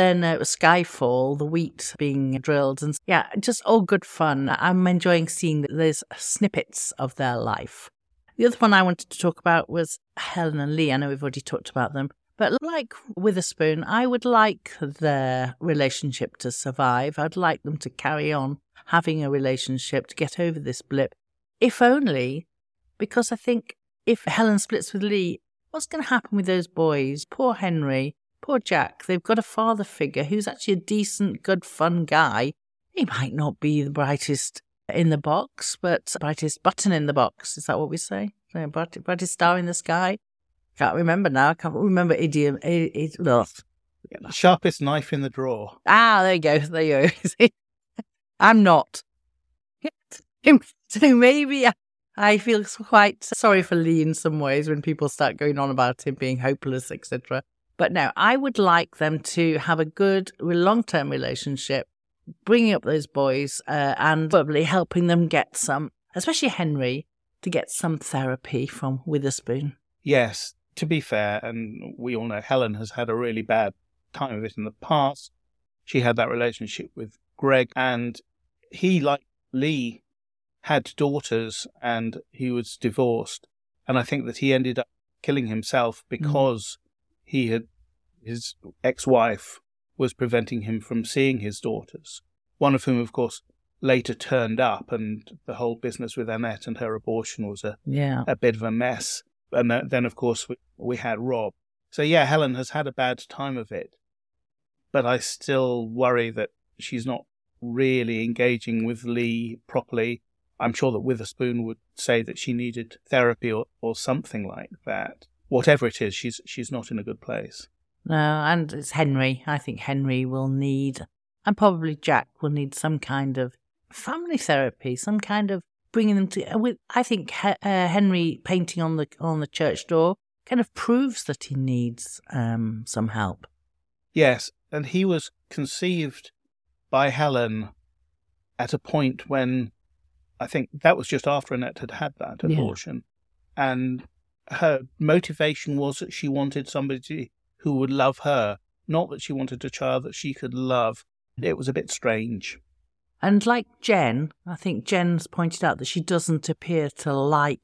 Skyfall, the wheat being drilled. And yeah, just all good fun. I'm enjoying seeing those snippets of their life. The other one I wanted to talk about was Helen and Lee. I know we've already talked about them. But like Witherspoon, I would like their relationship to survive. I'd like them to carry on having a relationship to get over this blip. If only because I think if Helen splits with Lee, what's going to happen with those boys? Poor Henry, poor Jack. They've got a father figure who's actually a decent, good, fun guy. He might not be the brightest in the box, but brightest button in the box. Is that what we say? Brightest star in the sky? Can't remember now. I can't remember idiom. Sharpest knife in the drawer. There you go. There you go. I'm not. So maybe I feel quite sorry for Lee in some ways when people start going on about him being hopeless, etc. But no, I would like them to have a good long-term relationship, bringing up those boys and probably helping them get some, especially Henry, to get some therapy from Witherspoon. Yes, to be fair, and we all know Helen has had a really bad time of it in the past. She had that relationship with Greg, and he, like Lee, had daughters and he was divorced. And I think that he ended up killing himself because his ex-wife was preventing him from seeing his daughters, one of whom, of course, later turned up, and the whole business with Annette and her abortion was a bit of a mess. And then, of course, we had Rob. So, yeah, Helen has had a bad time of it. But I still worry that she's not really engaging with Lee properly. I'm sure that Witherspoon would say that she needed therapy or something like that. Whatever it is, she's not in a good place. No, and it's Henry. I think Henry will need, and probably Jack will need, some kind of family therapy, some kind of bringing them to. I think Henry painting on the church door kind of proves that he needs some help. Yes, and he was conceived by Helen at a point when I think that was just after Annette had had that abortion. Yeah. And her motivation was that she wanted somebody who would love her, not that she wanted a child that she could love. It was a bit strange. And like Jen, I think Jen's pointed out that she doesn't appear to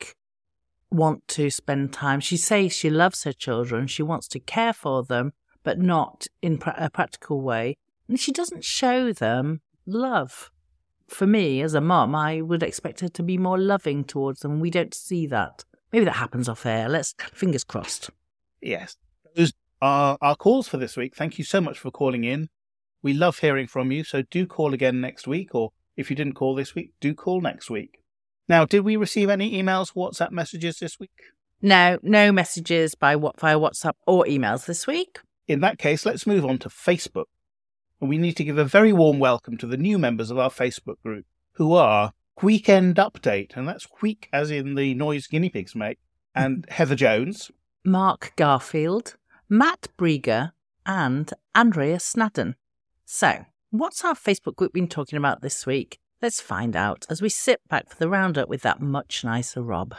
want to spend time. She says she loves her children, she wants to care for them, but not in a practical way. And she doesn't show them love. For me, as a mum, I would expect her to be more loving towards them. We don't see that. Maybe that happens off air. Let's fingers crossed. Yes. Those are our calls for this week. Thank you so much for calling in. We love hearing from you, so do call again next week, or if you didn't call this week, do call next week. Now, did we receive any emails, WhatsApp messages this week? No messages via WhatsApp or emails this week. In that case, let's move on to Facebook. And we need to give a very warm welcome to the new members of our Facebook group, who are Weekend Update, and that's Week as in the noise guinea pigs make, and Heather Jones, Mark Garfield, Matt Brieger, and Andrea Snadden. So, what's our Facebook group been talking about this week? Let's find out as we sit back for the roundup with that much nicer Rob.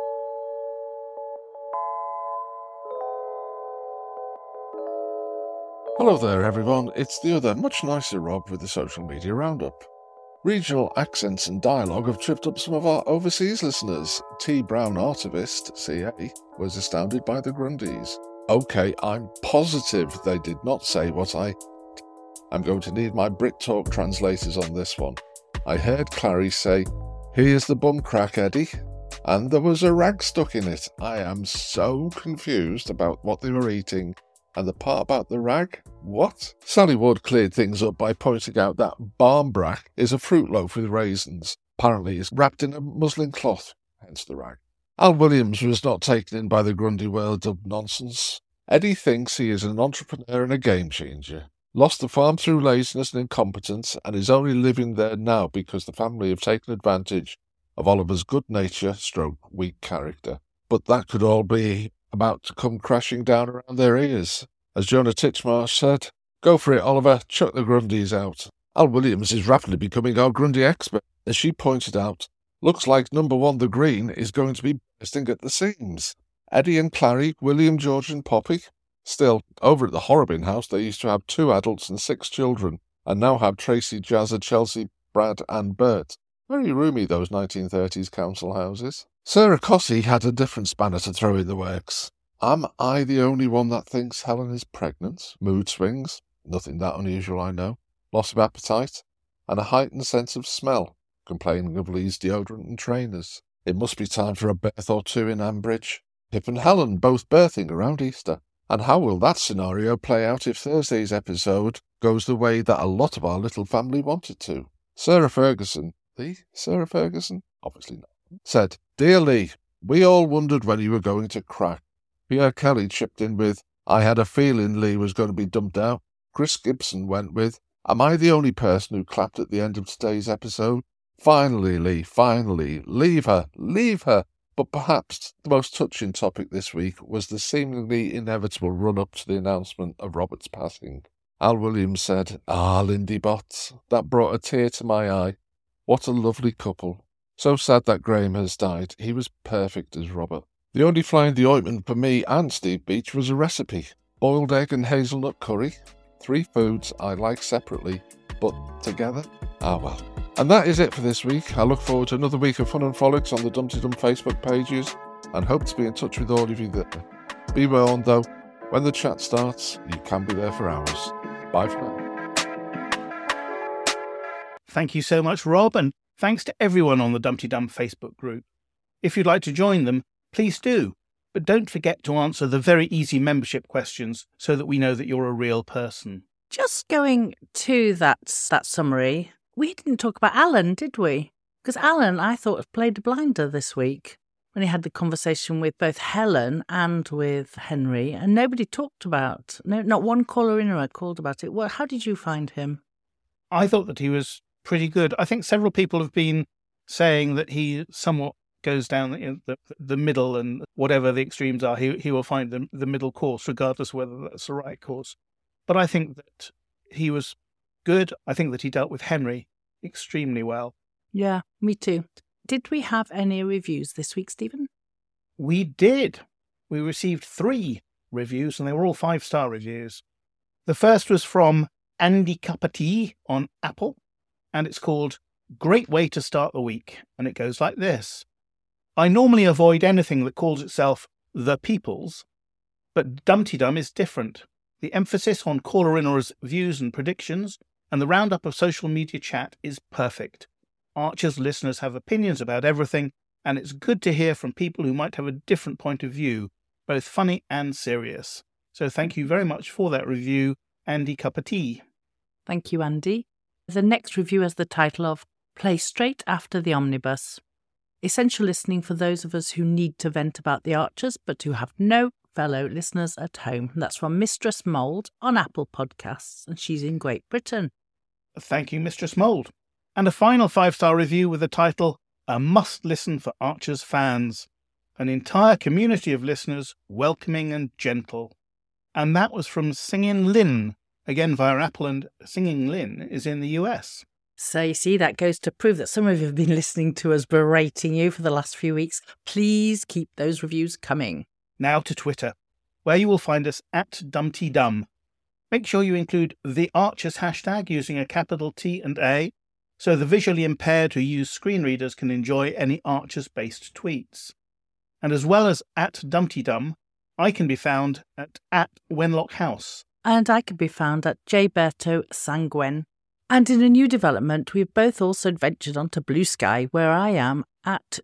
Hello there everyone, it's the other much nicer Rob with the social media roundup. Regional accents and dialogue have tripped up some of our overseas listeners. T. Brown Artivist, CA, was astounded by the Grundys. Okay, I'm positive they did not say what I'm going to need my BritTalk translators on this one. I heard Clary say, "Here's the bum crack, Eddie," and there was a rag stuck in it. I am so confused about what they were eating. And the part about the rag? What? Sally Wood cleared things up by pointing out that barmbrack is a fruit loaf with raisins. Apparently it's wrapped in a muslin cloth, hence the rag. Al Williams was not taken in by the Grundy world of nonsense. Eddie thinks he is an entrepreneur and a game changer. Lost the farm through laziness and incompetence and is only living there now because the family have taken advantage of Oliver's good nature / weak character. But that could all be about to come crashing down around their ears. As Jonah Titchmarsh said, "Go for it, Oliver, chuck the Grundys out." Al Williams is rapidly becoming our Grundy expert. As she pointed out, looks like number 1 the Green is going to be bursting at the seams. Eddie and Clary, William, George and Poppy. Still, over at the Horrobin house they used to have 2 adults and 6 children, and now have Tracy, Jazza, Chelsea, Brad and Bert. Very roomy, those 1930s council houses. Sarah Cossey had a different spanner to throw in the works. Am I the only one that thinks Helen is pregnant? Mood swings, nothing that unusual I know, loss of appetite, and a heightened sense of smell, complaining of Lee's deodorant and trainers. It must be time for a birth or 2 in Ambridge. Pip and Helen both birthing around Easter. And how will that scenario play out if Thursday's episode goes the way that a lot of our little family wanted to? Sarah Ferguson, obviously not, said, "Dear Lee, we all wondered when you were going to crack." Pierre Kelly chipped in with, "I had a feeling Lee was going to be dumped out." Chris Gibson went with, "Am I the only person who clapped at the end of today's episode? Finally, Lee, finally. Leave her, leave her. But perhaps the most touching topic this week was the seemingly inevitable run-up to the announcement of Robert's passing. Al Williams said, Lindy Botts, that brought a tear to my eye. What a lovely couple. So sad that Graham has died. He was perfect as Robert. The only fly in the ointment for me and Steve Beach was a recipe. Boiled egg and hazelnut curry. 3 foods I like separately, but together? Well. And that is it for this week. I look forward to another week of fun and frolics on the Dumpty Dum Facebook pages and hope to be in touch with all of you there. Be warned though, when the chat starts, you can be there for hours. Bye for now. Thank you so much, Rob, and thanks to everyone on the Dumpty Dum Facebook group. If you'd like to join them, please do. But don't forget to answer the very easy membership questions so that we know that you're a real person. Just going to that summary, we didn't talk about Alan, did we? Because Alan, I thought, played a blinder this week when he had the conversation with both Helen and with Henry, and nobody talked about, not one caller in or called about it. Well, how did you find him? I thought that he was pretty good. I think several people have been saying that he somewhat goes down the middle, and whatever the extremes are, he will find the middle course, regardless of whether that's the right course. But I think that he was good. I think that he dealt with Henry extremely well. Yeah, me too. Did we have any reviews this week, Stephen? We did. We received 3 reviews, and they were all 5-star reviews. The first was from Andy Cuppa on Apple, and it's called Great Way to Start the Week, and it goes like this. I normally avoid anything that calls itself The People's, but Dumpty Dum is different. The emphasis on caller-inners' views and predictions and the roundup of social media chat is perfect. Archer's listeners have opinions about everything, and it's good to hear from people who might have a different point of view, both funny and serious. So thank you very much for that review, Andy Cuppa. Thank you, Andy. The next review has the title of Play Straight After the Omnibus. Essential listening for those of us who need to vent about the Archers, but who have no fellow listeners at home. That's from Mistress Mould on Apple Podcasts, and she's in Great Britain. Thank you, Mistress Mould. And a final 5-star review with the title, A Must-Listen for Archers Fans. An entire community of listeners, welcoming and gentle. And that was from Singing Lynn, again via Apple, and Singing Lynn is in the US. So you see, that goes to prove that some of you have been listening to us berating you for the last few weeks. Please keep those reviews coming. Now to Twitter, where you will find us at Dumpty Dum. Make sure you include the Archers hashtag using a capital T and A, so the visually impaired who use screen readers can enjoy any Archers-based tweets. And as well as at Dumpty Dum, I can be found at Wenlock House. And I can be found at Jberto Sanguen. And in a new development, we've both also ventured onto Blue Sky, where I am at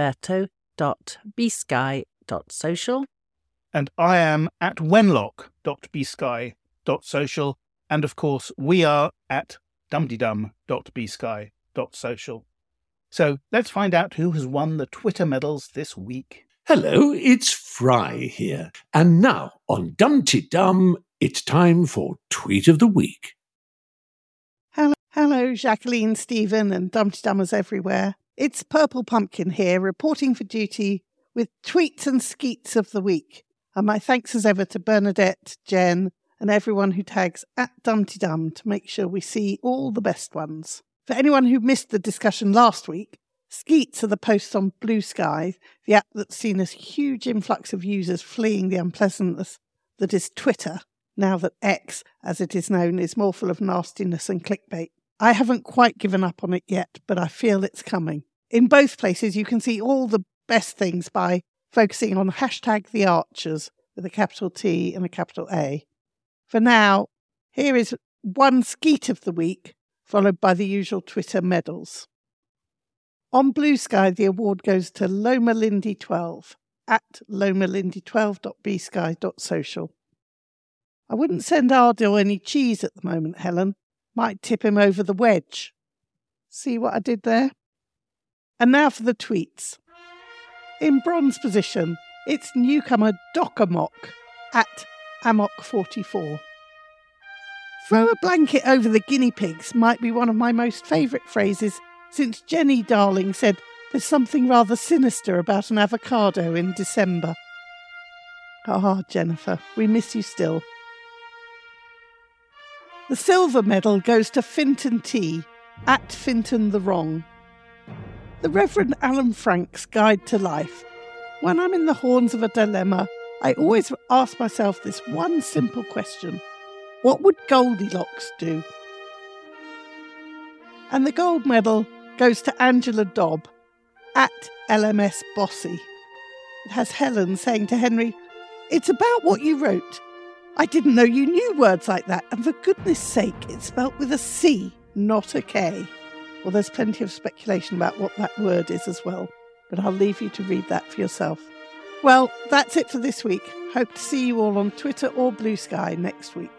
jberto.bsky.social. And I am at wenlock.bsky.social. And of course, we are at dumdydum.bsky.social. So let's find out who has won the Twitter medals this week. Hello, it's Fry here. And now on Dumpty Dum, it's time for Tweet of the Week. Hello, Jacqueline, Stephen, and Dumpty Dummers everywhere. It's Purple Pumpkin here, reporting for duty with tweets and skeets of the week. And my thanks as ever to Bernadette, Jen, and everyone who tags at Dumpty Dum to make sure we see all the best ones. For anyone who missed the discussion last week, skeets are the posts on Blue Sky, the app that's seen a huge influx of users fleeing the unpleasantness that is Twitter, now that X, as it is known, is more full of nastiness and clickbait. I haven't quite given up on it yet, but I feel it's coming. In both places, you can see all the best things by focusing on hashtag the Archers with a capital T and a capital A. For now, here is one skeet of the week, followed by the usual Twitter medals. On Blue Sky, the award goes to LomaLindy12 at lomalindy12.bsky.social. I wouldn't send Ardil any cheese at the moment, Helen. Might tip him over the wedge. See what I did there? And now for the tweets. In bronze position, it's newcomer Docamok at Amok44. Throw a blanket over the guinea pigs might be one of my most favourite phrases since Jenny Darling said there's something rather sinister about an avocado in December. Ah, Jennifer, we miss you still. The silver medal goes to Finton T, at Finton the Wrong. The Reverend Alan Frank's Guide to Life. When I'm in the horns of a dilemma, I always ask myself this one simple question. What would Goldilocks do? And the gold medal goes to Angela Dobb, at LMS Bossy. It has Helen saying to Henry, "It's about what you wrote. I didn't know you knew words like that, and for goodness sake, it's spelt with a C, not a K." Well, there's plenty of speculation about what that word is as well, but I'll leave you to read that for yourself. Well, that's it for this week. Hope to see you all on Twitter or Blue Sky next week.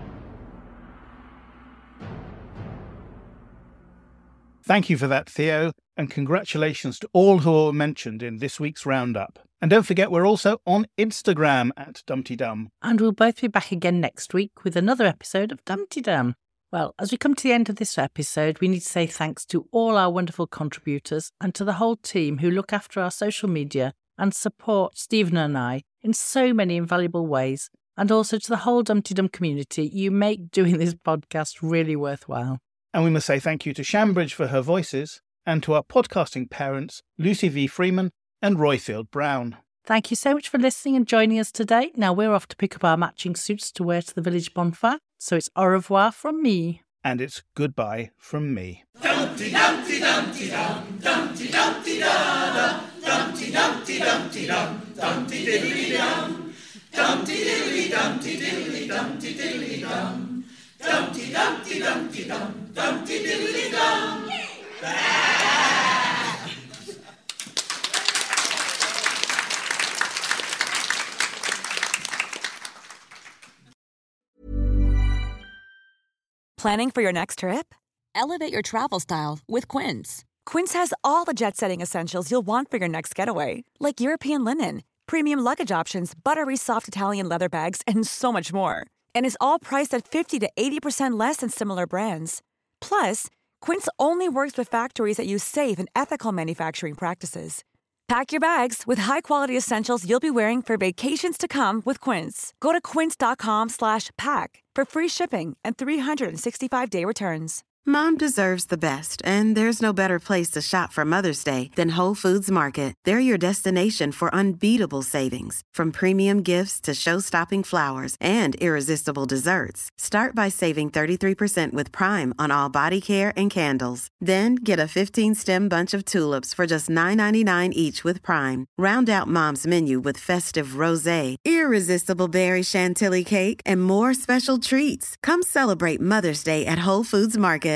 Thank you for that, Theo, and congratulations to all who were mentioned in this week's roundup. And don't forget, we're also on Instagram at Dumpty Dum. And we'll both be back again next week with another episode of Dumpty Dum. Well, as we come to the end of this episode, we need to say thanks to all our wonderful contributors and to the whole team who look after our social media and support Stephen and I in so many invaluable ways, and also to the whole Dumpty Dum community. You make doing this podcast really worthwhile. And we must say thank you to Shambridge for her voices, and to our podcasting parents, Lucy V. Freeman and Royfield Brown. Thank you so much for listening and joining us today. Now we're off to pick up our matching suits to wear to the village bonfire, so it's au revoir from me. And it's goodbye from me. Dumpty Dumpty Dumpty Dum, Dumpty Dumpty Da Da, Dumpty Dumpty Dumpty Dum, Dumpty Diddly Dum, Dumpty Diddly Dumpty Diddly Dumpty Diddly Dum, Dumpty Dumpty Dumpty Dum, Dumpty Diddly Dum. Planning for your next trip? Elevate your travel style with Quince. Quince has all the jet-setting essentials you'll want for your next getaway, like European linen, premium luggage options, buttery soft Italian leather bags, and so much more. And is all priced at 50 to 80% less than similar brands. Plus, Quince only works with factories that use safe and ethical manufacturing practices. Pack your bags with high-quality essentials you'll be wearing for vacations to come with Quince. Go to quince.com/pack for free shipping and 365-day returns. Mom deserves the best, and there's no better place to shop for Mother's Day than Whole Foods Market. They're your destination for unbeatable savings, from premium gifts to show-stopping flowers and irresistible desserts. Start by saving 33% with Prime on all body care and candles. Then get a 15-stem bunch of tulips for just $9.99 each with Prime. Round out Mom's menu with festive rosé, irresistible berry chantilly cake, and more special treats. Come celebrate Mother's Day at Whole Foods Market.